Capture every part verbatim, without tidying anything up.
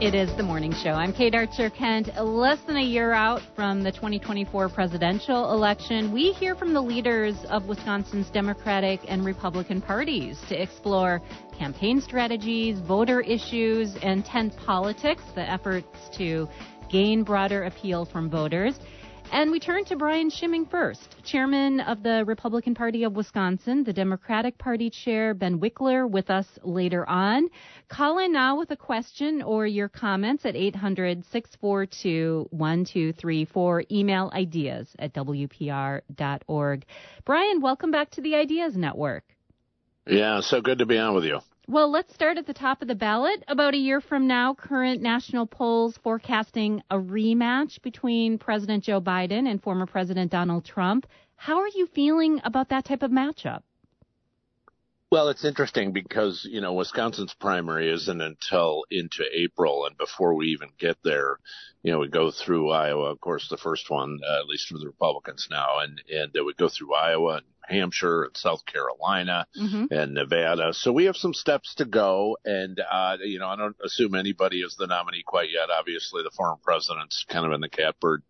It is the morning show. I'm Kate Archer-Kent. Less than a year out from the twenty twenty-four presidential election, we hear from the leaders of Wisconsin's Democratic and Republican parties to explore campaign strategies, voter issues, and tent politics, the efforts to gain broader appeal from voters. And we turn to Brian Schimming first, chairman of the Republican Party of Wisconsin, the Democratic Party chair, Ben Wickler, with us later on. Call in now with a question or your comments at eight hundred, six four two, one two three four. Email ideas at W P R dot org. Brian, welcome back to the Ideas Network. Yeah, so good to be on with you. Well, let's start at the top of the ballot. About a year from now, current national polls forecasting a rematch between President Joe Biden and former President Donald Trump. How are you feeling about that type of matchup? Well, it's interesting because, you know, Wisconsin's primary isn't until into April. And before we even get there, you know, we go through Iowa, of course, the first one, uh, at least for the Republicans now. And, and uh, we go through Iowa and Hampshire and South Carolina mm-hmm. and Nevada. So we have some steps to go. And, uh, you know, I don't assume anybody is the nominee quite yet. Obviously, the former president's kind of in the catbird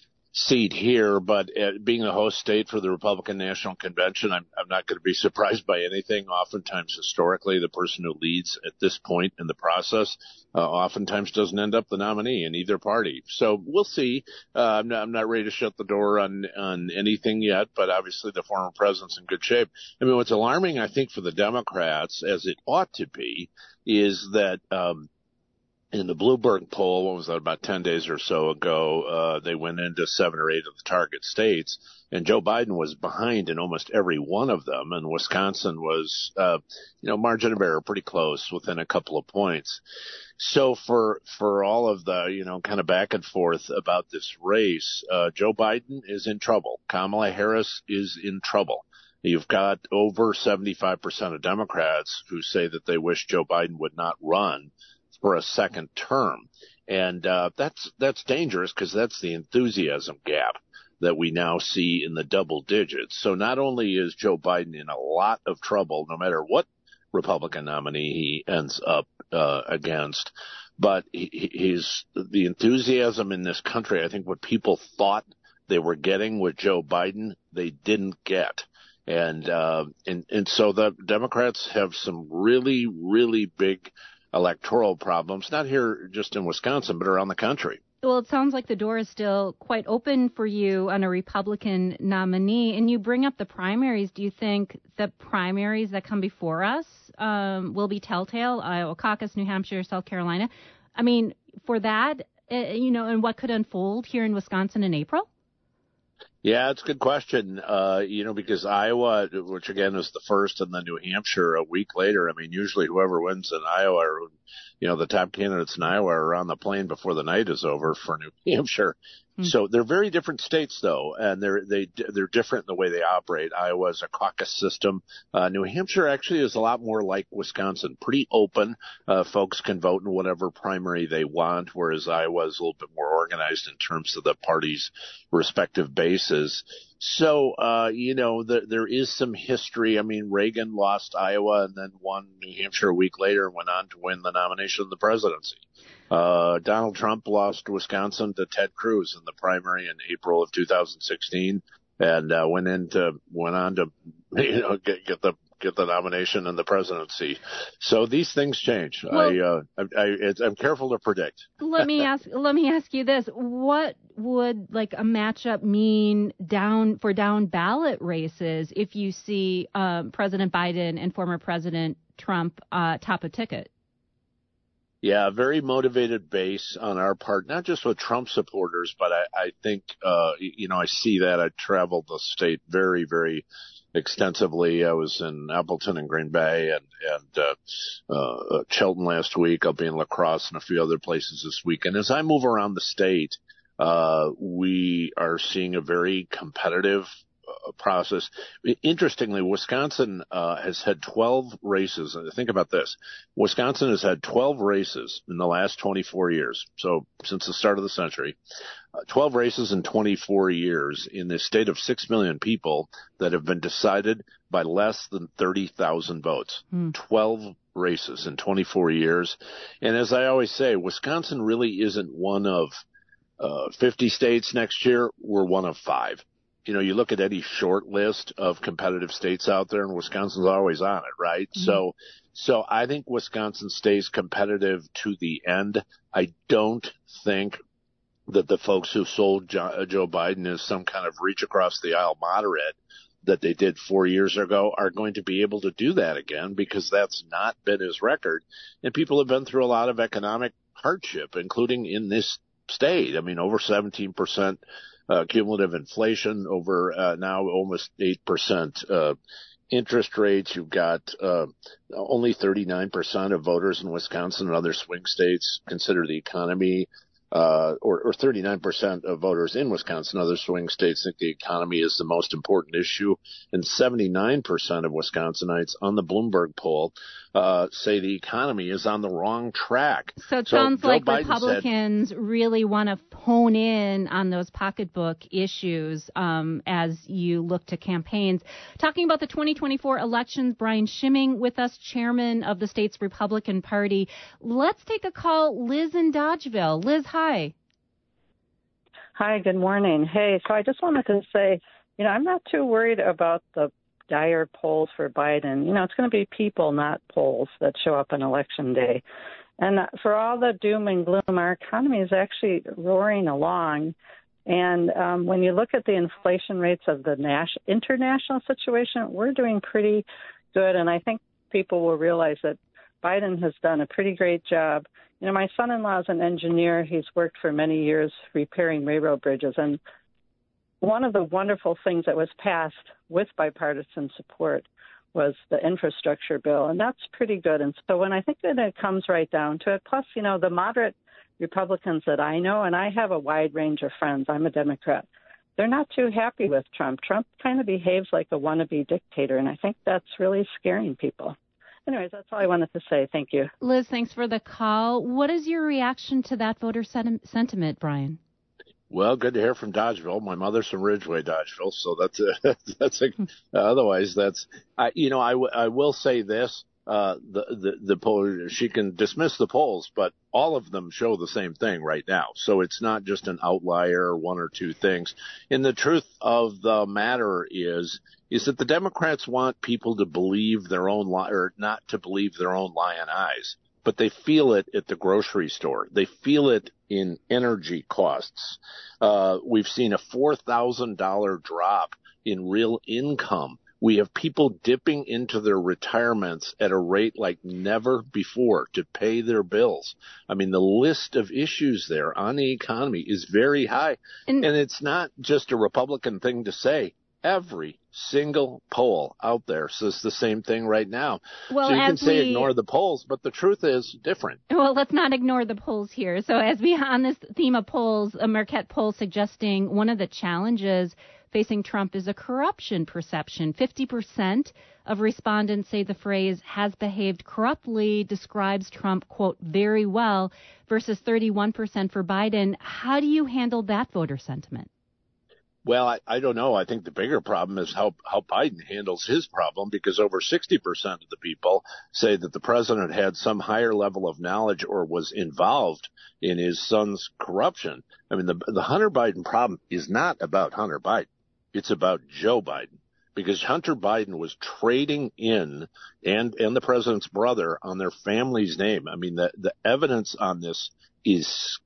seat here, but uh, being the host state for the Republican National Convention, I'm, I'm not going to be surprised by anything. Oftentimes, historically, the person who leads at this point in the process uh, oftentimes doesn't end up the nominee in either party. So we'll see. Uh, I'm, not, I'm not ready to shut the door on, on anything yet, but obviously the former president's in good shape. I mean, what's alarming, I think, for the Democrats, as it ought to be, is that um, in the Bloomberg poll, what was that, about ten days or so ago, uh, they went into seven or eight of the target states, and Joe Biden was behind in almost every one of them, and Wisconsin was, uh, you know, margin of error pretty close, within a couple of points. So for, for all of the, you know, kind of back and forth about this race, uh, Joe Biden is in trouble. Kamala Harris is in trouble. You've got over seventy-five percent of Democrats who say that they wish Joe Biden would not run for a second term. And uh, that's that's dangerous because that's the enthusiasm gap that we now see in the double digits. So not only is Joe Biden in a lot of trouble, no matter what Republican nominee he ends up uh, against, but he, he's the enthusiasm in this country, I think what people thought they were getting with Joe Biden, they didn't get. And, uh, and, and so the Democrats have some really, really big electoral problems, not here just in Wisconsin, but around the country. Well, it sounds like the door is still quite open for you on a Republican nominee. And you bring up the primaries. Do you think the primaries that come before us um, will be telltale? Iowa caucus, New Hampshire, South Carolina. I mean, for that, uh, you know, and what could unfold here in Wisconsin in April? Yeah, it's a good question, uh, you know, because Iowa, which again is the first, and then New Hampshire a week later. I mean, usually whoever wins in Iowa, or, you know, the top candidates in Iowa are on the plane before the night is over for New Hampshire. Mm-hmm. So they're very different states, though, and they're they they're different in the way they operate. Iowa is a caucus system. Uh, New Hampshire actually is a lot more like Wisconsin, pretty open. Uh, folks can vote in whatever primary they want, whereas Iowa is a little bit more organized in terms of the party's respective bases. So, uh, you know, the, there is some history. I mean, Reagan lost Iowa and then won New Hampshire a week later and went on to win the nomination of the presidency. Uh, Donald Trump lost Wisconsin to Ted Cruz in the primary in April of two thousand sixteen and, uh, went into, went on to, you know, get, get the, get the nomination and the presidency. So these things change. Well, I, uh, I, I, it's, I'm careful to predict. let me ask, let me ask you this. What would like a matchup mean down for down ballot races if you see, um, President Biden and former President Trump, uh, top a ticket? Yeah, a very motivated base on our part, not just with Trump supporters, but I, I think, uh, you know, I see that. I traveled the state very, very extensively. I was in Appleton and Green Bay and, and, uh, uh, Chilton last week. I'll be in La Crosse and a few other places this week. And as I move around the state, uh, we are seeing a very competitive process. Interestingly, Wisconsin uh, has had twelve races. Think about this. Wisconsin has had twelve races in the last twenty-four years, so since the start of the century. Uh, twelve races in twenty-four years in the state of six million people that have been decided by less than thirty thousand votes. Mm. twelve races in twenty-four years. And as I always say, Wisconsin really isn't one of uh, fifty states next year. We're one of five. You know, you look at any short list of competitive states out there, and Wisconsin's always on it, right? Mm-hmm. So, so I think Wisconsin stays competitive to the end. I don't think that the folks who sold Joe, Joe Biden as some kind of reach across the aisle moderate that they did four years ago are going to be able to do that again, because that's not been his record. And people have been through a lot of economic hardship, including in this state. I mean, over seventeen percent uh, cumulative inflation, over uh, now almost eight percent uh, interest rates. You've got uh, only thirty-nine percent of voters in Wisconsin and other swing states consider the economy Uh, or, or thirty-nine percent of voters in Wisconsin and other swing states think the economy is the most important issue, and seventy-nine percent of Wisconsinites on the Bloomberg poll uh, say the economy is on the wrong track. So it so sounds Joe like Biden Republicans said, really want to hone in on those pocketbook issues um, as you look to campaigns. Talking about the twenty twenty-four elections, Brian Schimming with us, chairman of the state's Republican Party. Let's take a call. Liz in Dodgeville. Liz, hi. Hi. Hi, good morning. Hey, so I just wanted to say, you know, I'm not too worried about the dire polls for Biden. You know, it's going to be people, not polls, that show up on Election Day. And for all the doom and gloom, our economy is actually roaring along. And um, when you look at the inflation rates of the nas- international situation, we're doing pretty good. And I think people will realize that Biden has done a pretty great job. You know, my son-in-law is an engineer. He's worked for many years repairing railroad bridges. And one of the wonderful things that was passed with bipartisan support was the infrastructure bill. And that's pretty good. And so when I think that it comes right down to it, plus, you know, the moderate Republicans that I know, and I have a wide range of friends, I'm a Democrat, they're not too happy with Trump. Trump kind of behaves like a wannabe dictator, and I think that's really scaring people. Anyways, that's all I wanted to say. Thank you. Liz, thanks for the call. What is your reaction to that voter senti- sentiment, Brian? Well, good to hear from Dodgeville. My mother's from Ridgeway, Dodgeville, so that's a, that's a, otherwise that's I, you know I, w- I will say this. Uh, the, the, the poll, she can dismiss the polls, but all of them show the same thing right now. So it's not just an outlier, one or two things. And the truth of the matter is, is that the Democrats want people to believe their own lie, or not to believe their own lying eyes, but they feel it at the grocery store. They feel it in energy costs. Uh, we've seen a four thousand dollars drop in real income. We have people dipping into their retirements at a rate like never before to pay their bills. I mean, the list of issues there on the economy is very high. And, and it's not just a Republican thing to say. Every single poll out there says the same thing right now. Well, so you can say we, ignore the polls, but the truth is different. Well, let's not ignore the polls here. So as we on this theme of polls, a Marquette poll suggesting one of the challenges facing Trump is a corruption perception. fifty percent of respondents say the phrase has behaved corruptly describes Trump, quote, very well, versus thirty-one percent for Biden. How do you handle that voter sentiment? Well, I, I don't know. I think the bigger problem is how, how Biden handles his problem, because over sixty percent of the people say that the president had some higher level of knowledge or was involved in his son's corruption. I mean, the, the Hunter Biden problem is not about Hunter Biden. It's about Joe Biden, because Hunter Biden was trading in and, and the president's brother on their family's name. I mean, the, the evidence on this is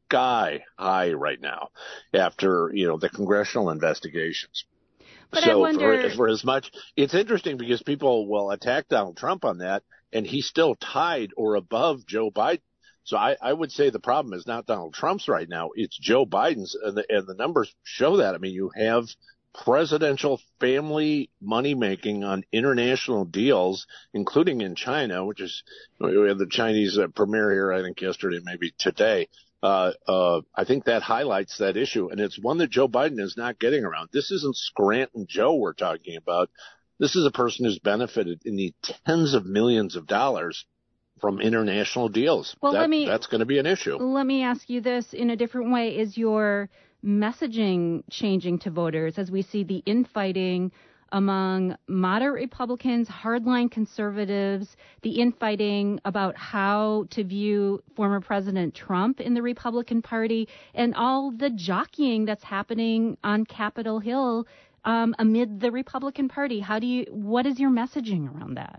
sky high right now after, you know, the congressional investigations. But so I wonder... for, for as much, it's interesting because people will attack Donald Trump on that, and he's still tied or above Joe Biden. So I, I would say the problem is not Donald Trump's right now. It's Joe Biden's, and the, and the numbers show that. I mean, you have presidential family money making on international deals, including in China, which is, we had the Chinese uh, premier here, I think yesterday, maybe today. Uh, uh, I think that highlights that issue, and it's one that Joe Biden is not getting around. This isn't Scranton Joe we're talking about. This is a person who's benefited in the tens of millions of dollars from international deals. Well, that, let me, that's going to be an issue. Let me ask you this in a different way. Is your messaging changing to voters as we see the infighting among moderate Republicans, hardline conservatives, the infighting about how to view former President Trump in the Republican Party, and all the jockeying that's happening on Capitol Hill um, amid the Republican Party? How do you, what is your messaging around that?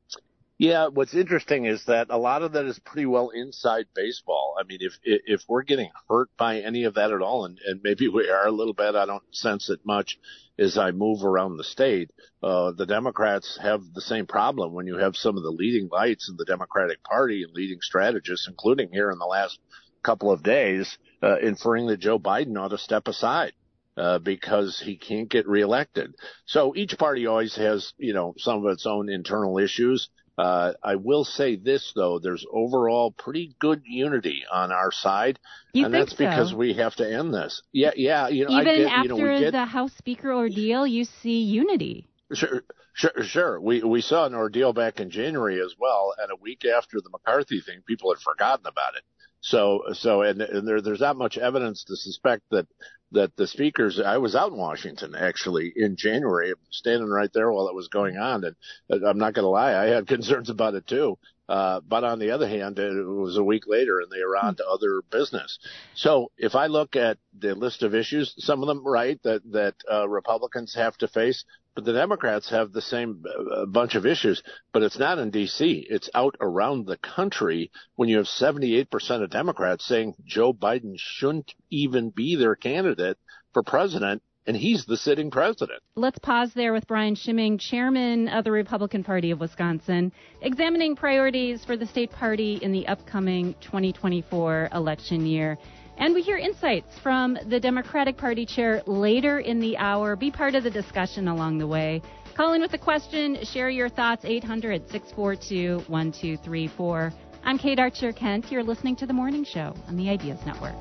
Yeah, what's interesting is that a lot of that is pretty well inside baseball. I mean, if if we're getting hurt by any of that at all, and, and maybe we are a little bit, I don't sense it much as I move around the state. Uh, the Democrats have the same problem when you have some of the leading lights in the Democratic Party and leading strategists, including here in the last couple of days, uh, inferring that Joe Biden ought to step aside. Uh, because he can't get reelected. So each party always has, you know, some of its own internal issues. Uh, I will say this, though, there's overall pretty good unity on our side. You and think that's because so? we have to end this. Yeah, yeah. You know, Even I get, after you know, we get, the House Speaker ordeal, you see unity. Sure, sure, sure. We we saw an ordeal back in January as well, and a week after the McCarthy thing, people had forgotten about it. So, so, and, and there, there's not much evidence to suspect that, that the speakers, I was out in Washington actually in January, standing right there while it was going on. And I'm not going to lie, I had concerns about it too. Uh, but on the other hand, it was a week later and they were on to other business. So if I look at the list of issues, some of them, right, that, that, uh, Republicans have to face, but the Democrats have the same uh, bunch of issues, but it's not in D C. It's out around the country when you have seventy-eight percent of Democrats saying Joe Biden shouldn't even be their candidate for president, and he's the sitting president. Let's pause there with Brian Schimming, chairman of the Republican Party of Wisconsin, examining priorities for the state party in the upcoming twenty twenty-four election year. And we hear insights from the Democratic Party chair later in the hour. Be part of the discussion along the way. Call in with a question. Share your thoughts. eight hundred, six four two, one two three four. I'm Kate Archer-Kent. You're listening to The Morning Show on the Ideas Network.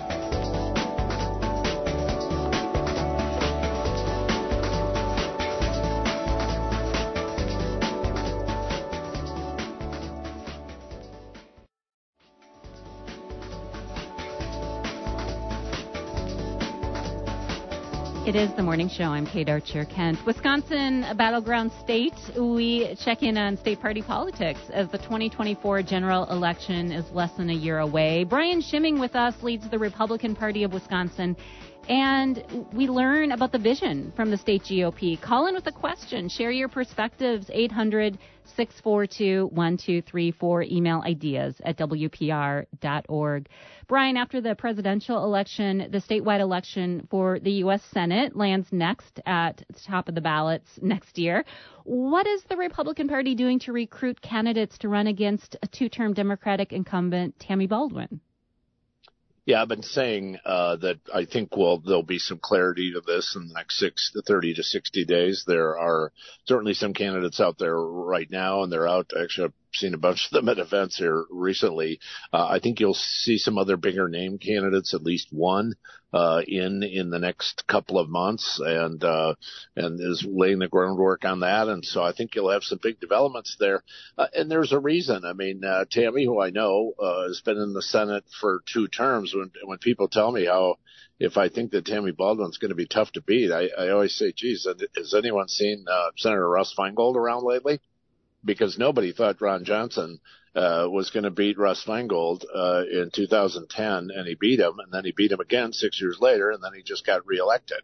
It is The Morning Show. I'm Kate Archer-Kent. Wisconsin, a battleground state. We check in on state party politics as the twenty twenty-four general election is less than a year away. Brian Schimming with us leads the Republican Party of Wisconsin, and we learn about the vision from the state G O P. Call in with a question. Share your perspectives. eight hundred, six four two, one two three four. Email ideas at W P R dot org. Brian, after the presidential election, the statewide election for the U S Senate lands next at the top of the ballots next year. What is the Republican Party doing to recruit candidates to run against a two-term Democratic incumbent, Tammy Baldwin? Yeah, I've been saying uh, that I think well there'll be some clarity to this in the next six to thirty to sixty days. There are certainly some candidates out there right now, and they're out. Actually, I've seen a bunch of them at events here recently. Uh, I think you'll see some other bigger name candidates, at least one, uh, in in the next couple of months, and uh, and is laying the groundwork on that. And so I think you'll have some big developments there. Uh, and there's a reason. I mean, uh, Tammy, who I know, uh, has been in the Senate for two terms. When when people tell me how if I think that Tammy Baldwin's going to be tough to beat, I, I always say, geez, has anyone seen uh, Senator Russ Feingold around lately? Because nobody thought Ron Johnson uh, was going to beat Russ Feingold uh, in two thousand ten, and he beat him, and then he beat him again six years later, and then he just got reelected.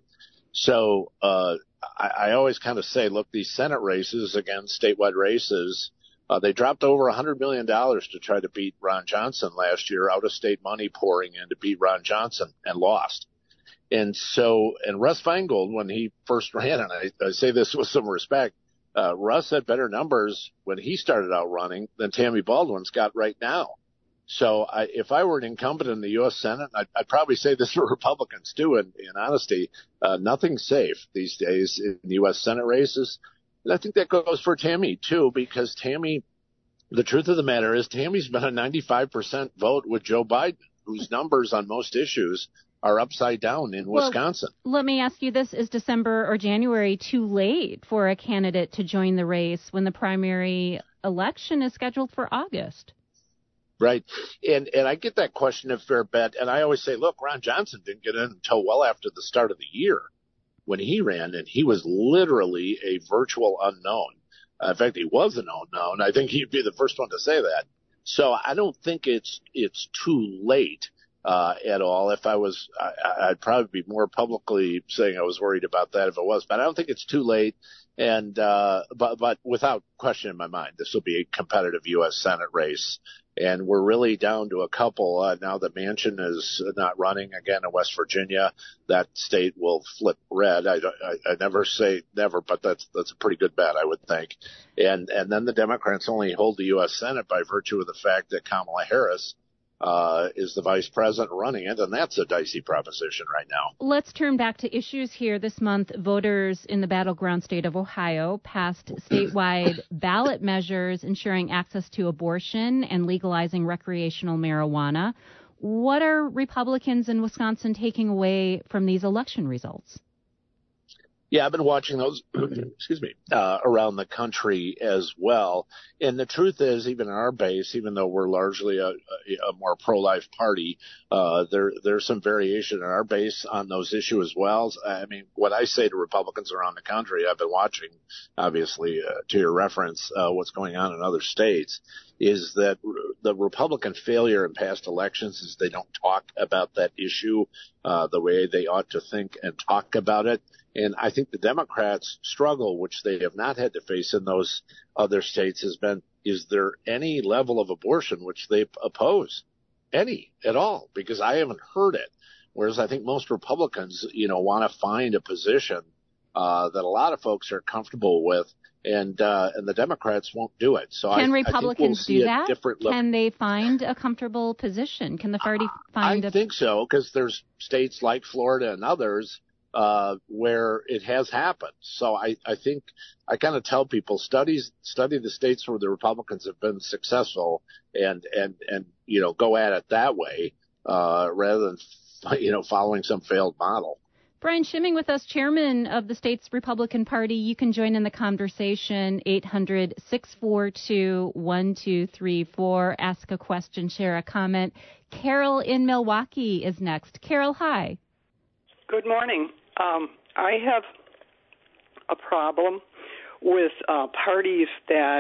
So uh, I, I always kind of say, look, these Senate races, again, statewide races, uh, they dropped over one hundred million dollars to try to beat Ron Johnson last year, out-of-state money pouring in to beat Ron Johnson, and lost. And so, and Russ Feingold, when he first ran, and I, I say this with some respect, Uh, Russ had better numbers when he started out running than Tammy Baldwin's got right now. So I, if I were an incumbent in the U S Senate, I'd, I'd probably say this for Republicans too, in, in honesty, uh, nothing's safe these days in the U S Senate races. And I think that goes for Tammy too, because Tammy, the truth of the matter is Tammy's been a ninety-five percent vote with Joe Biden. whose numbers on most issues are upside down in well, Wisconsin. Let me ask you this. Is December or January too late for a candidate to join the race when the primary election is scheduled for August? Right. And and I get that question a fair bit. And I always say, look, Ron Johnson didn't get in until well after the start of the year when he ran, and he was literally a virtual unknown. Uh, in fact, he was an unknown. I think he'd be the first one to say that. So I don't think it's it's too late uh, at all. If I was, I, I'd probably be more publicly saying I was worried about that if it was. But I don't think it's too late. And uh, but but without question in my mind, this will be a competitive U S Senate race. And we're really down to a couple uh, now that Manchin is not running again in West Virginia. That state will flip red. I, I, I never say never, but that's that's a pretty good bet, I would think. And and then the Democrats only hold the U S Senate by virtue of the fact that Kamala Harris uh, is the vice president running it, and that's a dicey proposition right now. Let's turn back to issues here. This month, voters in the battleground state of Ohio passed statewide ballot measures ensuring access to abortion and legalizing recreational marijuana. What are Republicans in Wisconsin taking away from these election results? Yeah, I've been watching those, excuse me, uh, around the country as well. And the truth is, even in our base, even though we're largely a, a, a more pro-life party, uh, there there's some variation in our base on those issues as well. I mean, what I say to Republicans around the country, I've been watching, obviously, uh, to your reference, uh, what's going on in other states, is that the Republican failure in past elections is they don't talk about that issue uh, the way they ought to think and talk about it. And I think the Democrats' struggle, which they have not had to face in those other states, has been, is there any level of abortion which they oppose? Any at all? Because I haven't heard it. Whereas I think most Republicans, you know, want to find a position uh, that a lot of folks are comfortable with. And uh, and the Democrats won't do it. So Can I, Republicans I think we'll do that? Different look. Can they find a comfortable position? Can the party find I a... think so, because there's states like Florida and others uh, where it has happened. So I, I think I kind of tell people, studies, study the states where the Republicans have been successful and, and, and you know, go at it that way uh, rather than, you know, following some failed model. Brian Schimming with us, chairman of the state's Republican Party. You can join in the conversation, eight hundred, six four two, one two three four. Ask a question, share a comment. Carol in Milwaukee is next. Carol, hi. Good morning. Um, I have a problem with uh, parties that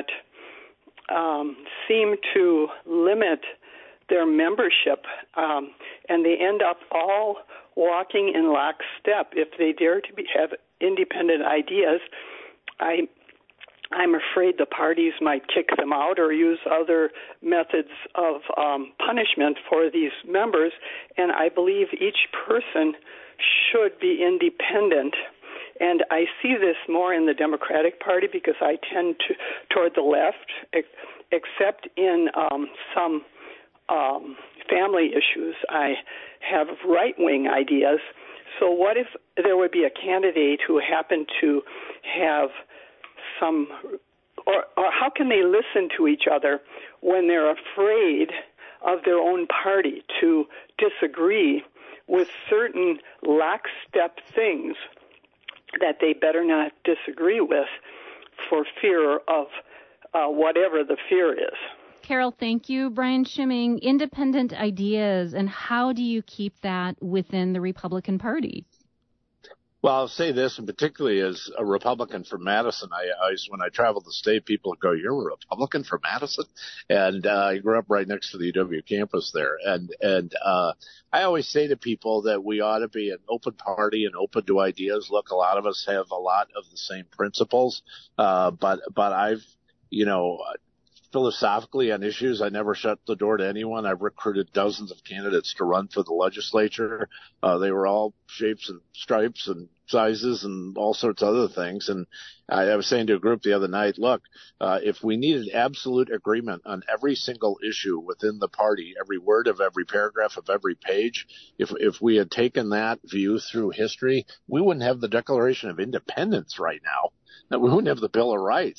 um, seem to limit their membership, um, and they end up all walking in lockstep. If they dare to be, have independent ideas, I, I'm afraid the parties might kick them out or use other methods of um, punishment for these members, and I believe each person should be independent. And I see this more in the Democratic Party because I tend to toward the left, ex- except in um, some um, family issues. I have right-wing ideas. So what if there would be a candidate who happened to have some, or, or how can they listen to each other when they're afraid of their own party to disagree with certain lockstep things that they better not disagree with for fear of uh, whatever the fear is? Carol, thank you. Brian Schimming, independent ideas, and how do you keep that within the Republican Party? Well, I'll say this, and particularly as a Republican from Madison, I always, when I travel the state, people go, "You're a Republican from Madison?" And uh, I grew up right next to the U W campus there. And and uh, I always say to people that we ought to be an open party and open to ideas. Look, a lot of us have a lot of the same principles, uh, but but I've, you know, philosophically on issues, I never shut the door to anyone. I've recruited dozens of candidates to run for the legislature. Uh, they were all shapes and stripes and sizes and all sorts of other things. And I, I was saying to a group the other night, look, uh, if we needed absolute agreement on every single issue within the party, every word of every paragraph of every page, if if we had taken that view through history, we wouldn't have the Declaration of Independence right now. We wouldn't have the Bill of Rights.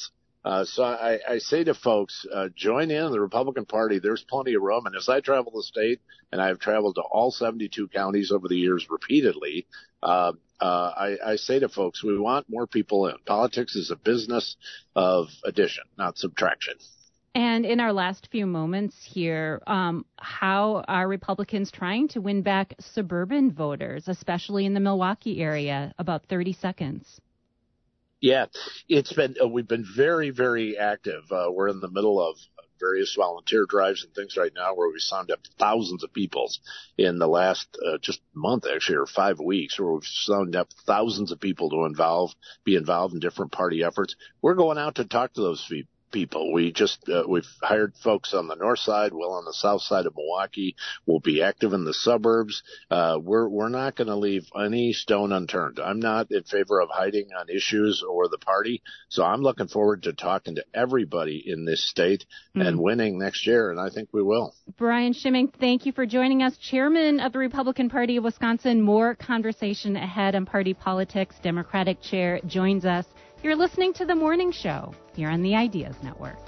Uh, so I, I say to folks, uh, join in the Republican Party. There's plenty of room. And as I travel the state, and I've traveled to all seventy-two counties over the years repeatedly, uh, uh, I, I say to folks, we want more people in. Politics is a business of addition, not subtraction. And in our last few moments here, um, how are Republicans trying to win back suburban voters, especially in the Milwaukee area? About thirty seconds. Yeah, it's been, uh, we've been very, very active. Uh, we're in the middle of various volunteer drives and things right now where we signed up thousands of people in the last uh, just month, actually, or five weeks, where we've signed up thousands of people to involve, be involved in different party efforts. We're going out to talk to those people. People. We just, uh, we've hired folks on the north side, well on the south side of Milwaukee. We'll be active in the suburbs. Uh, we're, we're not going to leave any stone unturned. I'm not in favor of hiding on issues or the party. So I'm looking forward to talking to everybody in this state mm. and winning next year. And I think we will. Brian Schimming, thank you for joining us. Chairman of the Republican Party of Wisconsin. More conversation ahead on party politics. Democratic chair joins us. You're listening to The Morning Show here on the Ideas Network.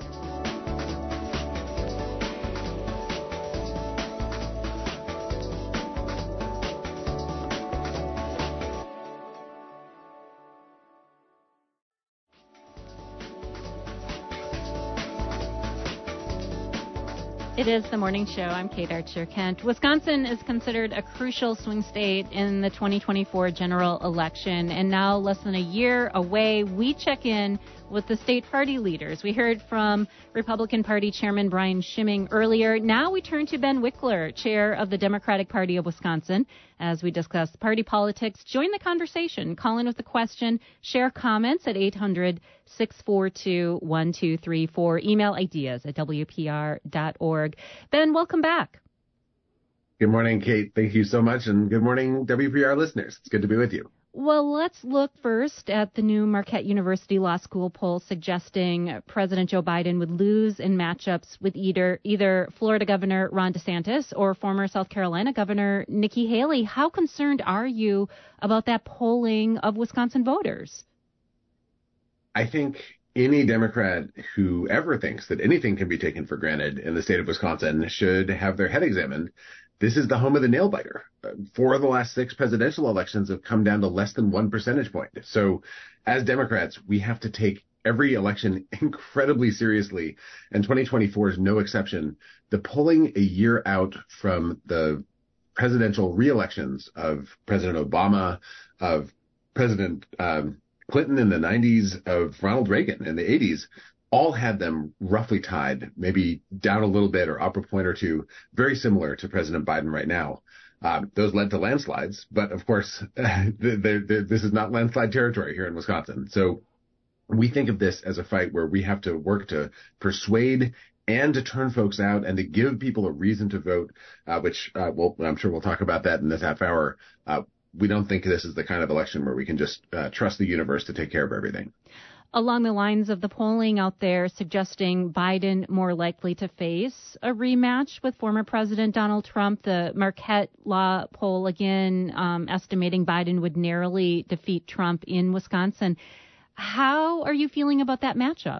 It is The Morning Show. I'm Kate Archer-Kent. Wisconsin is considered a crucial swing state in the twenty twenty-four general election. And now, less than a year away, we check in with the state party leaders. We heard from Republican Party Chairman Brian Schimming earlier. Now we turn to Ben Wickler, chair of the Democratic Party of Wisconsin, as we discuss party politics. Join the conversation. Call in with a question. Share comments at eight hundred, six four two, one two three four. Email ideas at W P R dot org. Ben, welcome back. Good morning, Kate. Thank you so much. And good morning, W P R listeners. It's good to be with you. Well, let's look first at the new Marquette University Law School poll suggesting President Joe Biden would lose in matchups with either either Florida Governor Ron DeSantis or former South Carolina Governor Nikki Haley. How concerned are you about that polling of Wisconsin voters? I think any Democrat who ever thinks that anything can be taken for granted in the state of Wisconsin should have their head examined. This is the home of the nail biter. Four of the last six presidential elections have come down to less than one percentage point. So as Democrats, we have to take every election incredibly seriously. And twenty twenty-four is no exception. The polling a year out from the presidential re-elections of President Obama, of President um, Clinton in the nineties, of Ronald Reagan in the eighties, all had them roughly tied, maybe down a little bit or up a point or two, very similar to President Biden right now. Um, those led to landslides, but of course, they're, they're, this is not landslide territory here in Wisconsin. So we think of this as a fight where we have to work to persuade and to turn folks out and to give people a reason to vote, uh, which uh, we'll, I'm sure we'll talk about that in this half hour. Uh, we don't think this is the kind of election where we can just uh, trust the universe to take care of everything. Along the lines of the polling out there suggesting Biden more likely to face a rematch with former President Donald Trump, the Marquette Law poll again um, estimating Biden would narrowly defeat Trump in Wisconsin. How are you feeling about that matchup?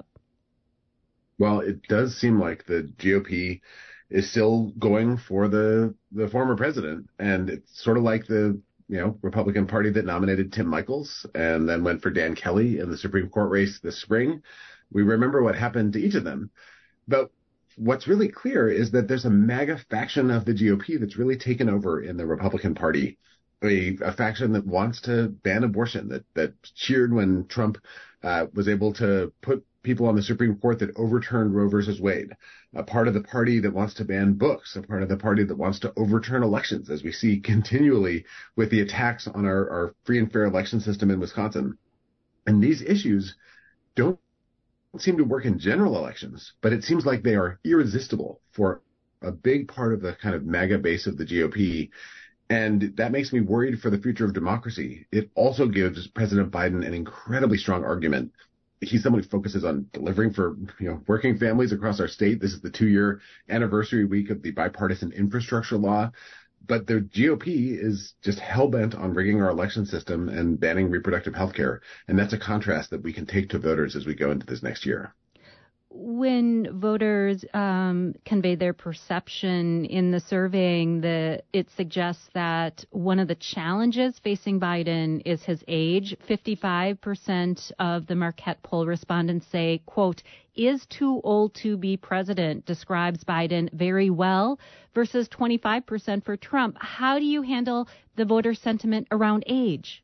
Well, it does seem like the G O P is still going for the the former president, and it's sort of like the you know, Republican Party that nominated Tim Michels and then went for Dan Kelly in the Supreme Court race this spring. We remember what happened to each of them. But what's really clear is that there's a MAGA faction of the G O P that's really taken over in the Republican Party, a, a faction that wants to ban abortion, that, that cheered when Trump uh, was able to put people on the Supreme Court that overturned Roe versus Wade, a part of the party that wants to ban books, a part of the party that wants to overturn elections, as we see continually with the attacks on our, our free and fair election system in Wisconsin. And these issues don't seem to work in general elections, but it seems like they are irresistible for a big part of the kind of MAGA base of the G O P. And that makes me worried for the future of democracy. It also gives President Biden an incredibly strong argument. He's someone who focuses on delivering for, you know, working families across our state. This is the two-year anniversary week of the bipartisan infrastructure law. but the G O P is just hell-bent on rigging our election system and banning reproductive health care. And that's a contrast that we can take to voters as we go into this next year. When voters um, convey their perception in the surveying, the, it suggests that one of the challenges facing Biden is his age. fifty-five percent of the Marquette poll respondents say, quote, is too old to be president, describes Biden very well, versus twenty-five percent for Trump. How do you handle the voter sentiment around age?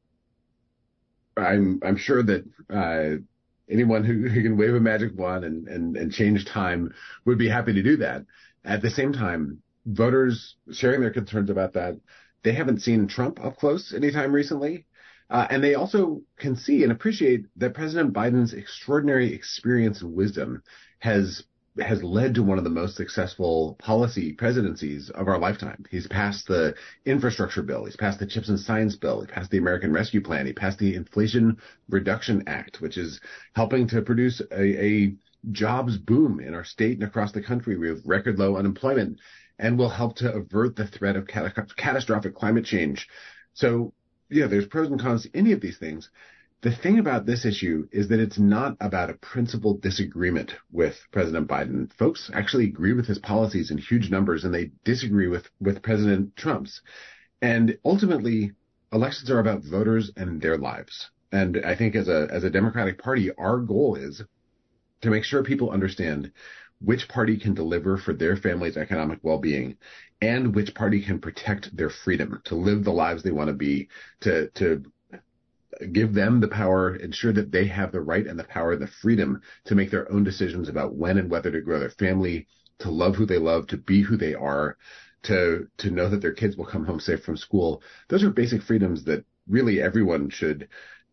I'm I'm sure that uh, anyone who, who can wave a magic wand and, and, and change time would be happy to do that. At the same time, voters sharing their concerns about that, they haven't seen Trump up close anytime recently. Uh, and they also can see and appreciate that President Biden's extraordinary experience and wisdom has has led to one of the most successful policy presidencies of our lifetime. He's passed the infrastructure bill. He's passed the CHIPS and Science bill. He passed the American Rescue Plan. He passed the Inflation Reduction Act, which is helping to produce a, a jobs boom in our state and across the country. We have record low unemployment and will help to avert the threat of cat- catastrophic climate change. So, yeah, there's pros and cons to any of these things. The thing about this issue is that it's not about a principled disagreement with President Biden. Folks actually agree with his policies in huge numbers, and they disagree with, with President Trump's. And ultimately, elections are about voters and their lives. And I think as a as a Democratic Party, our goal is to make sure people understand which party can deliver for their family's economic well-being and which party can protect their freedom to live the lives they want to be, to to give them the power, ensure that they have the right and the power and the freedom to make their own decisions about when and whether to grow their family, to love who they love, to be who they are, to to know that their kids will come home safe from school. Those are basic freedoms that really everyone should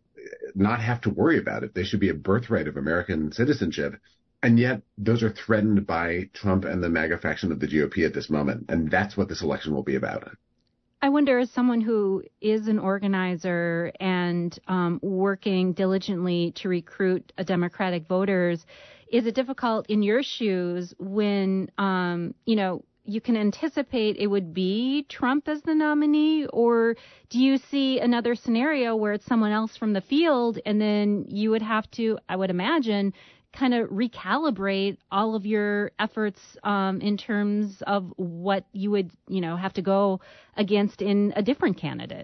not have to worry about it. They should be a birthright of American citizenship. And yet those are threatened by Trump and the MAGA faction of the G O P at this moment. And that's what this election will be about. I wonder, as someone who is an organizer and um, working diligently to recruit uh, Democratic voters, is it difficult in your shoes when, um, you know, you can anticipate it would be Trump as the nominee, or do you see another scenario where it's someone else from the field and then you would have to, I would imagine, kind of recalibrate all of your efforts um, in terms of what you would, you know, have to go against in a different candidate?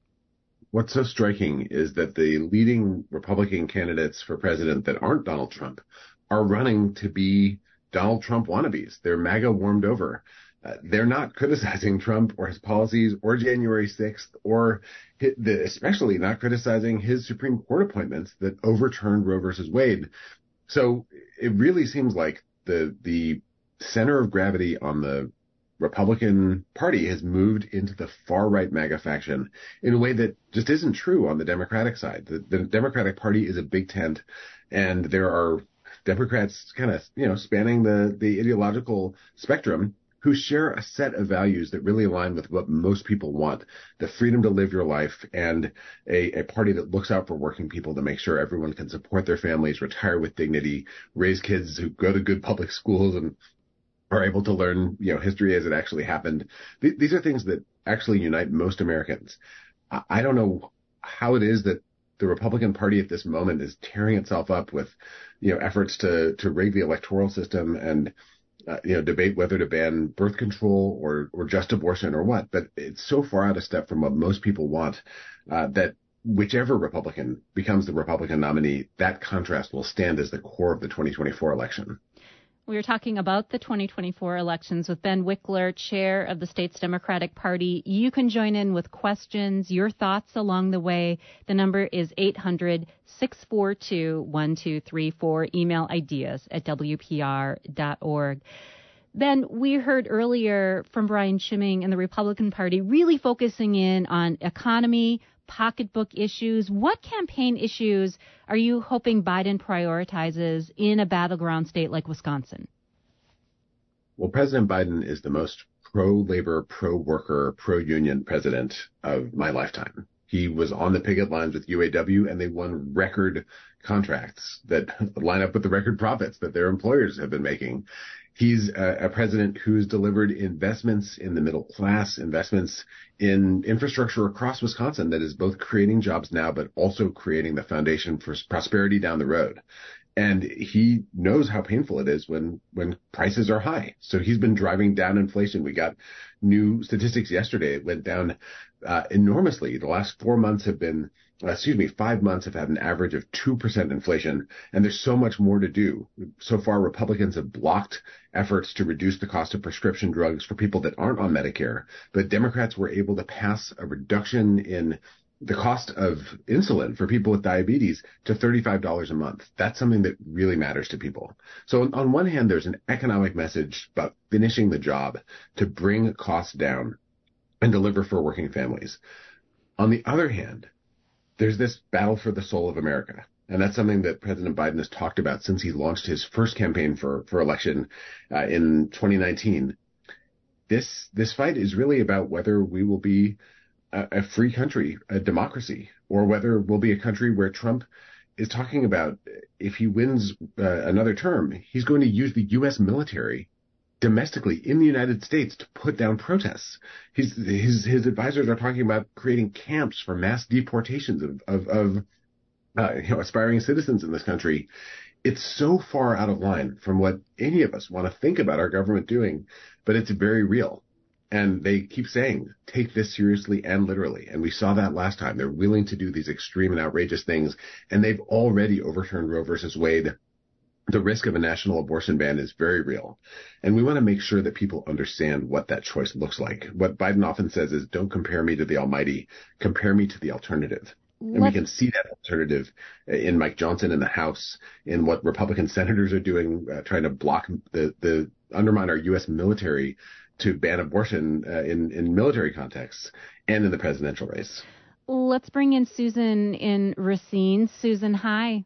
What's so striking is that the leading Republican candidates for president that aren't Donald Trump are running to be Donald Trump wannabes. They're MAGA warmed over. Uh, they're not criticizing Trump or his policies or January sixth or his, the, especially not criticizing his Supreme Court appointments that overturned Roe versus Wade. So it really seems like the the center of gravity on the Republican Party has moved into the far-right MAGA faction in a way that just isn't true on the Democratic side. The, the Democratic Party is a big tent, and there are Democrats kind of, you know, spanning the, the ideological spectrum who share a set of values that really align with what most people want: the freedom to live your life, and a, a party that looks out for working people to make sure everyone can support their families, retire with dignity, raise kids who go to good public schools and are able to learn, you know, history as it actually happened. Th- these are things that actually unite most Americans. I, I don't know how it is that the Republican Party at this moment is tearing itself up with, you know, efforts to to rig the electoral system and Uh, you know, debate whether to ban birth control or, or just abortion or what, but it's so far out of step from what most people want uh, that whichever Republican becomes the Republican nominee, that contrast will stand as the core of the twenty twenty-four election. We are talking about the twenty twenty-four elections with Ben Wickler, chair of the state's Democratic Party. You can join in with questions, your thoughts along the way. The number is eight hundred, six four two, one two three four. Email ideas at w p r dot org. Ben, we heard earlier from Brian Schimming and the Republican Party really focusing in on economy, pocketbook issues. What campaign issues are you hoping Biden prioritizes in a battleground state like Wisconsin? Well, President Biden is the most pro-labor, pro-worker, pro-union president of my lifetime. He was on the picket lines with U A W, and they won record contracts that line up with the record profits that their employers have been making. He's a, a president who's delivered investments in the middle class, investments in infrastructure across Wisconsin that is both creating jobs now, but also creating the foundation for prosperity down the road. And he knows how painful it is when, when prices are high. So he's been driving down inflation. We got new statistics yesterday. It went down uh, enormously. The last four months have been, uh, excuse me, five months have had an average of two percent inflation. And there's so much more to do. So far, Republicans have blocked efforts to reduce the cost of prescription drugs for people that aren't on Medicare. But Democrats were able to pass a reduction in the cost of insulin for people with diabetes to thirty-five dollars a month. That's something that really matters to people. So on, on one hand, there's an economic message about finishing the job to bring costs down and deliver for working families. On the other hand, there's this battle for the soul of America. And that's something that President Biden has talked about since he launched his first campaign for, for election uh, in twenty nineteen. This, this fight is really about whether we will be a free country, a democracy, or whether we'll be a country where Trump is talking about if he wins uh, another term, he's going to use the U S military domestically in the United States to put down protests. His his his advisors are talking about creating camps for mass deportations of of, of uh, you know, aspiring citizens in this country. It's so far out of line from what any of us want to think about our government doing, but it's very real. And they keep saying, take this seriously and literally. And we saw that last time. They're willing to do these extreme and outrageous things. And they've already overturned Roe versus Wade. The risk of a national abortion ban is very real. And we want to make sure that people understand what that choice looks like. What Biden often says is, don't compare me to the almighty. Compare me to the alternative. And we can see that alternative in Mike Johnson in the House, in what Republican senators are doing, uh, trying to block the, the undermine our U S military to ban abortion uh, in, in military contexts, and in the presidential race. Let's bring in Susan in Racine. Susan, hi.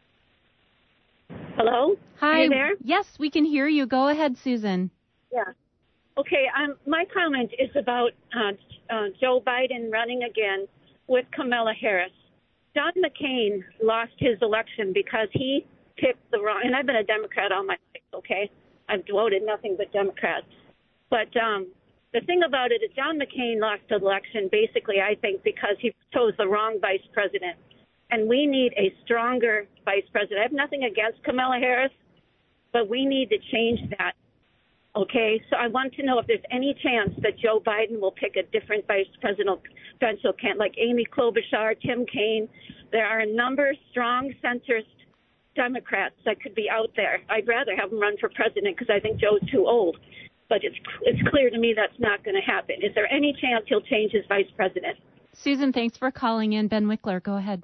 Hello? Hi. Are you there? Yes, we can hear you. Go ahead, Susan. Yeah. Okay, um, my comment is about uh, uh, Joe Biden running again with Kamala Harris. John McCain lost his election because he picked the wrong, and I've been a Democrat all my life, okay? I've voted nothing but Democrats. But um, the thing about it is John McCain lost the election basically, I think, because he chose the wrong vice president. And we need a stronger vice president. I have nothing against Kamala Harris, but we need to change that. Okay, so I want to know if there's any chance that Joe Biden will pick a different vice presidential candidate, like Amy Klobuchar, Tim Kaine. There are a number of strong centrist Democrats that could be out there. I'd rather have them run for president because I think Joe's too old. But it's it's clear to me that's not going to happen. Is there any chance he'll change his vice president? Susan, thanks for calling in. Ben Wickler, go ahead.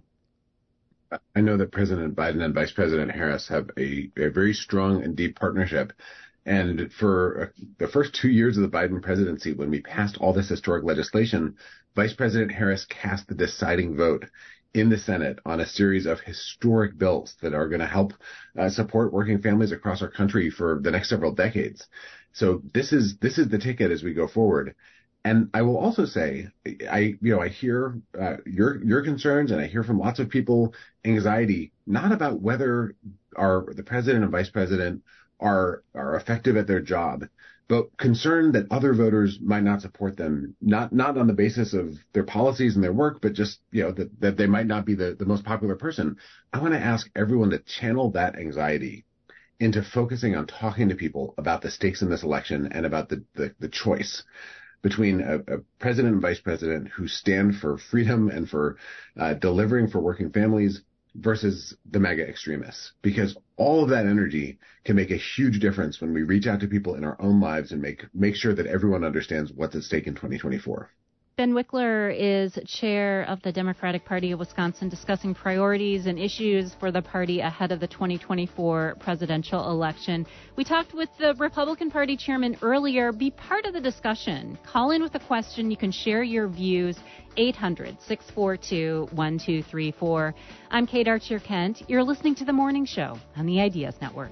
I know that President Biden and Vice President Harris have a, a very strong and deep partnership. And for the first two years of the Biden presidency, when we passed all this historic legislation, Vice President Harris cast the deciding vote in the Senate on a series of historic bills that are going to help uh, support working families across our country for the next several decades. So this is this is the ticket as we go forward. And I will also say, I you know I hear uh, your your concerns, and I hear from lots of people anxiety, not about whether our the president and vice president are are effective at their job, but concern that other voters might not support them, not not on the basis of their policies and their work, but just you know that, that they might not be the, the most popular person. I want to ask everyone to channel that anxiety into focusing on talking to people about the stakes in this election and about the, the, the choice between a, a president and vice president who stand for freedom and for uh, delivering for working families versus the MAGA extremists, because all of that energy can make a huge difference when we reach out to people in our own lives and make make sure that everyone understands what's at stake in twenty twenty-four. Ben Wickler is chair of the Democratic Party of Wisconsin, discussing priorities and issues for the party ahead of the twenty twenty-four presidential election. We talked with the Republican Party chairman earlier. Be part of the discussion. Call in with a question. You can share your views. eight hundred, six four two, one two three four. I'm Kate Archer-Kent. You're listening to The Morning Show on the Ideas Network.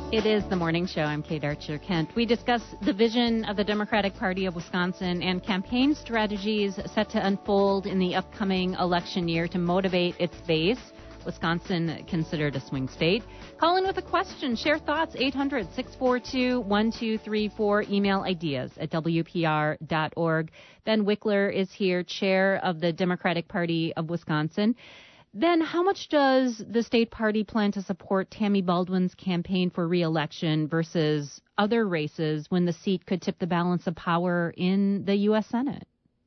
It is the morning show. I'm Kate Archer-Kent. We discuss the vision of the Democratic Party of Wisconsin and campaign strategies set to unfold in the upcoming election year to motivate its base. Wisconsin considered a swing state. Call in with a question. Share thoughts. eight hundred, six four two, one two three four. Email ideas at w p r dot org. Ben Wickler is here, chair of the Democratic Party of Wisconsin. Then how much does the state party plan to support Tammy Baldwin's campaign for re-election versus other races when the seat could tip the balance of power in the U S Senate?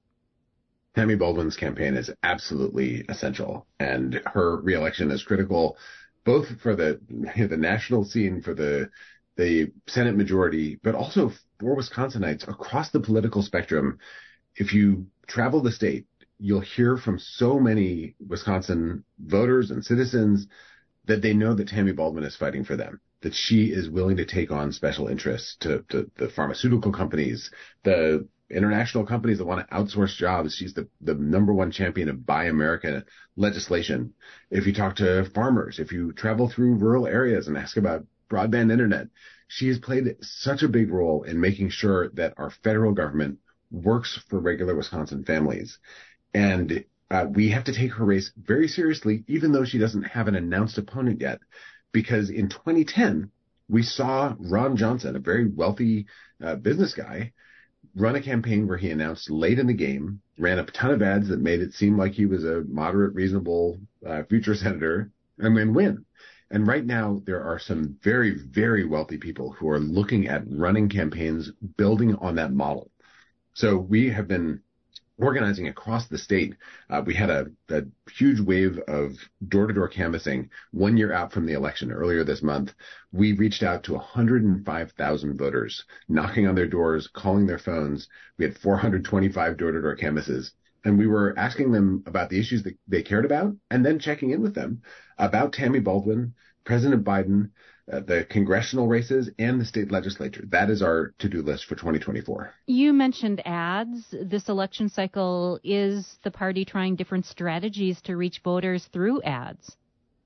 Tammy Baldwin's campaign is absolutely essential, and her re-election is critical both for the the national scene, for the the Senate majority, but also for Wisconsinites across the political spectrum. If you travel the state, you'll hear from so many Wisconsin voters and citizens that they know that Tammy Baldwin is fighting for them, that she is willing to take on special interests to, to the pharmaceutical companies, the international companies that want to outsource jobs. She's the, the number one champion of Buy America legislation. If you talk to farmers, if you travel through rural areas and ask about broadband internet, she has played such a big role in making sure that our federal government works for regular Wisconsin families. And uh, we have to take her race very seriously, even though she doesn't have an announced opponent yet, because in twenty ten, we saw Ron Johnson, a very wealthy uh, business guy, run a campaign where he announced late in the game, ran a ton of ads that made it seem like he was a moderate, reasonable uh, future senator, and then win. And right now, there are some very, very wealthy people who are looking at running campaigns building on that model. So we have been organizing across the state. Uh, we had a, a huge wave of door-to-door canvassing one year out from the election earlier this month. We reached out to one hundred five thousand voters, knocking on their doors, calling their phones. We had four hundred twenty-five door-to-door canvasses, and we were asking them about the issues that they cared about and then checking in with them about Tammy Baldwin, President Biden, uh, the congressional races, and the state legislature. That is our to-do list for twenty twenty-four. You mentioned ads. This election cycle, is the party trying different strategies to reach voters through ads?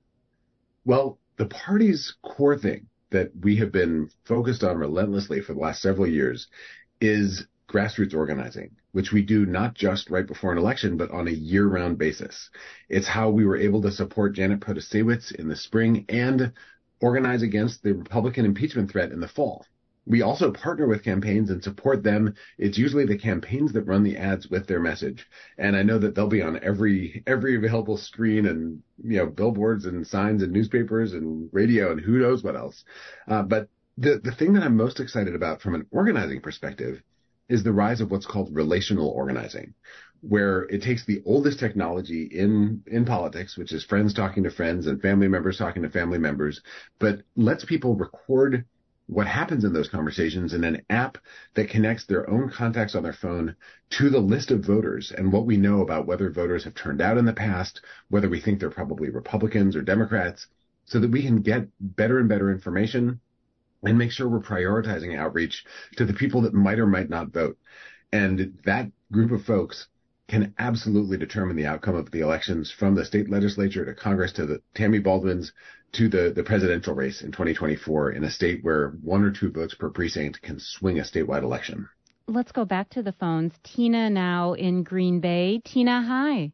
Well, the party's core thing that we have been focused on relentlessly for the last several years is grassroots organizing, which we do not just right before an election, but on a year-round basis. It's how we were able to support Janet Protasiewicz in the spring and organize against the Republican impeachment threat in the fall. We also partner with campaigns and support them. It's usually the campaigns that run the ads with their message. And I know that they'll be on every every available screen and, you know, billboards and signs and newspapers and radio and who knows what else. Uh, but the, the thing that I'm most excited about from an organizing perspective is the rise of what's called relational organizing, where it takes the oldest technology in, in politics, which is friends talking to friends and family members talking to family members, but lets people record what happens in those conversations in an app that connects their own contacts on their phone to the list of voters and what we know about whether voters have turned out in the past, whether we think they're probably Republicans or Democrats, so that we can get better and better information and make sure we're prioritizing outreach to the people that might or might not vote. And that group of folks can absolutely determine the outcome of the elections, from the state legislature to Congress to the Tammy Baldwin's to the, the presidential race in twenty twenty-four in a state where one or two votes per precinct can swing a statewide election. Let's go back to the phones. Tina now in Green Bay. Tina, hi.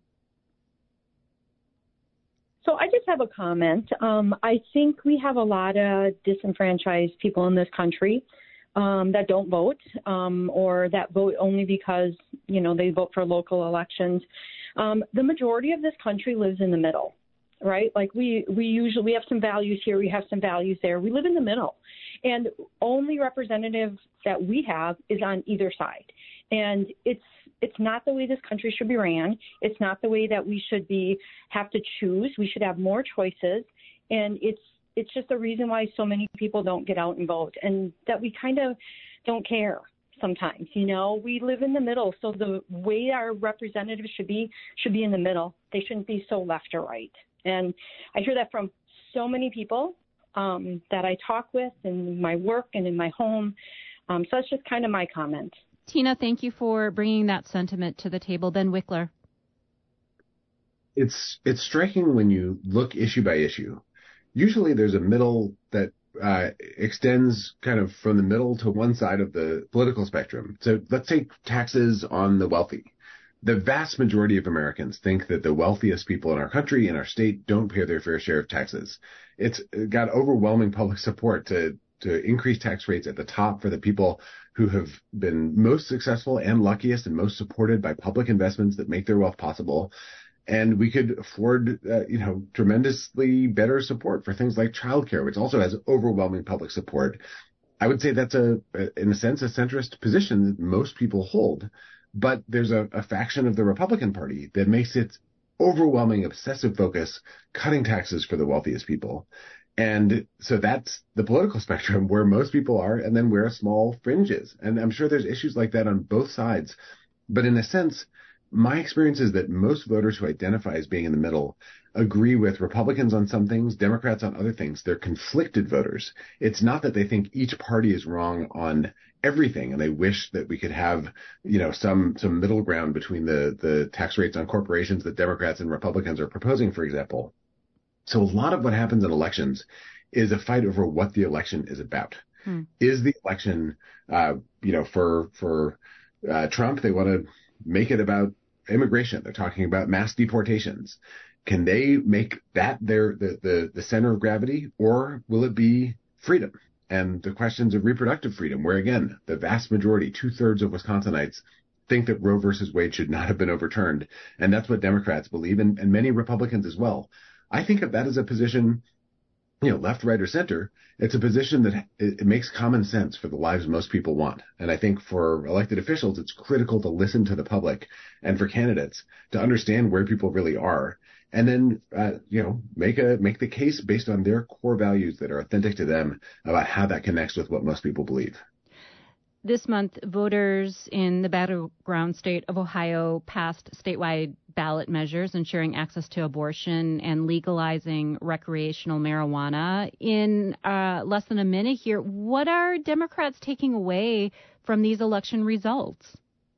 So I just have a comment. Um, I think we have a lot of disenfranchised people in this country um, that don't vote um, or that vote only because, you know, they vote for local elections. Um, the majority of this country lives in the middle, right? Like we, we usually, we have some values here, we have some values there. We live in the middle. And only representative that we have is on either side. And it's It's not the way this country should be ran. It's not the way that we should be have to choose. We should have more choices. And it's it's just the reason why so many people don't get out and vote, and that we kind of don't care sometimes. You know, we live in the middle. So the way our representatives should be should be in the middle. They shouldn't be so left or right. And I hear that from so many people um, that I talk with in my work and in my home. Um, so that's just kind of my comment. Tina, thank you for bringing that sentiment to the table. Ben Wickler. It's it's striking when you look issue by issue. Usually there's a middle that uh, extends kind of from the middle to one side of the political spectrum. So let's take taxes on the wealthy. The vast majority of Americans think that the wealthiest people in our country and our state don't pay their fair share of taxes. It's got overwhelming public support to to increase tax rates at the top for the people who have been most successful and luckiest and most supported by public investments that make their wealth possible. And we could afford, uh, you know, tremendously better support for things like childcare, which also has overwhelming public support. I would say that's a, in a sense, a centrist position that most people hold. But there's a, a faction of the Republican Party that makes its overwhelming obsessive focus cutting taxes for the wealthiest people. And so that's the political spectrum where most people are, and then where a small fringe is. And I'm sure there's issues like that on both sides. But in a sense, my experience is that most voters who identify as being in the middle agree with Republicans on some things, Democrats on other things. They're conflicted voters. It's not that they think each party is wrong on everything, and they wish that we could have, you know, some some middle ground between the the tax rates on corporations that Democrats and Republicans are proposing, for example. So a lot of what happens in elections is a fight over what the election is about. Hmm. Is the election, uh, you know, for for uh, Trump, they want to make it about immigration. They're talking about mass deportations. Can they make that their the, the, the center of gravity, or will it be freedom? And the questions of reproductive freedom, where, again, the vast majority, two-thirds of Wisconsinites, think that Roe versus Wade should not have been overturned. And that's what Democrats believe, and, and many Republicans as well. I think of that as a position, you know, left, right, or center. It's a position that it, it makes common sense for the lives most people want. And I think for elected officials, it's critical to listen to the public, and for candidates to understand where people really are, and then, uh, you know, make a make the case based on their core values that are authentic to them about how that connects with what most people believe. This month, voters in the battleground state of Ohio passed statewide ballot measures ensuring access to abortion and legalizing recreational marijuana. In uh, less than a minute here, what are Democrats taking away from these election results?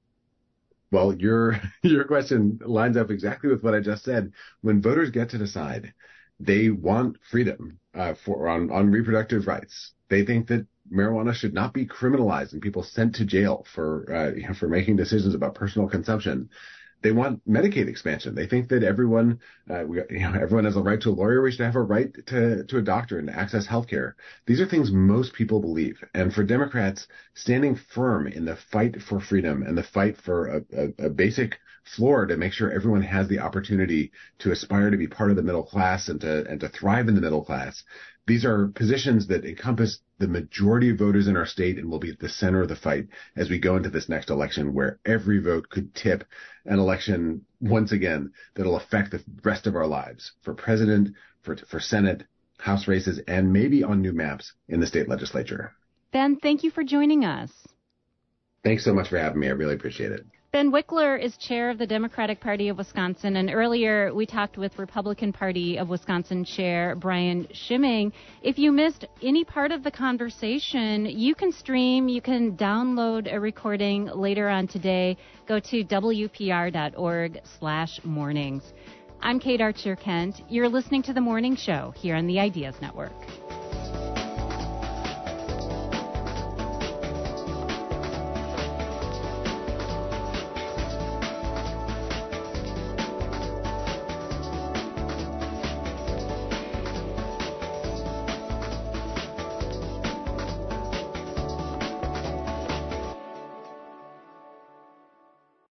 Well, your your question lines up exactly with what I just said. When voters get to decide, they want freedom uh, for on, on reproductive rights. They think that marijuana should not be criminalized and people sent to jail for uh, you know, for making decisions about personal consumption. They want Medicaid expansion. They think that everyone, uh, we, you know, everyone has a right to a lawyer. We should have a right to, to a doctor and to access health care. These are things most people believe. And for Democrats, standing firm in the fight for freedom and the fight for a, a, a basic floor to make sure everyone has the opportunity to aspire to be part of the middle class and to and to thrive in the middle class. These are positions that encompass the majority of voters in our state and will be at the center of the fight as we go into this next election, where every vote could tip an election once again that'll affect the rest of our lives for president, for for Senate, House races, and maybe on new maps in the state legislature. Ben, thank you for joining us. Thanks so much for having me. I really appreciate it. Ben Wickler is chair of the Democratic Party of Wisconsin, and earlier we talked with Republican Party of Wisconsin Chair Brian Schimming. If you missed any part of the conversation, you can stream, you can download a recording later on today. Go to W P R dot org slash mornings. I'm Kate Archer Kent. You're listening to The Morning Show here on the Ideas Network.